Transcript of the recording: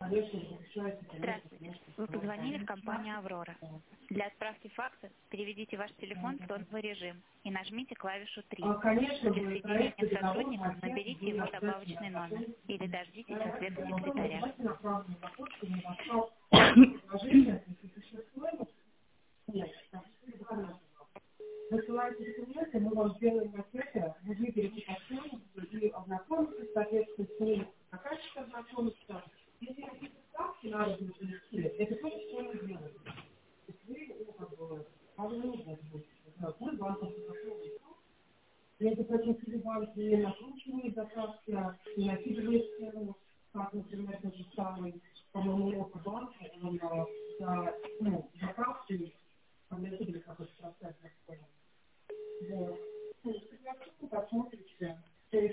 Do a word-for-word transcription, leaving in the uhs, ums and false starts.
Здравствуйте. Вы позвонили в компанию «Аврора». Для отправки факса переведите ваш телефон в тоновый режим и нажмите клавишу три. А, конечно, Для будет соединения проект с сотрудником переговоров, наберите будет его обязательно добавочный номер отправить. или дождитесь Да, ответа согласовано, секретаря. желательно направлено на почту, не на почту. Предложение, если существует, нет, так, высылайте документы, мы вам сделаем макеты, вы выберете костюм и ознакомитесь, соответственно, с ним заказчик ознакомится. Если какие-то ставки надо будет внести, это тоже все мы делаем. То есть вы, ну, как бы, вам не нужно будет, мы банковский пошел. Между прочим, Сибирь накручивает заказки и накидывает цену, как, например, тот же самый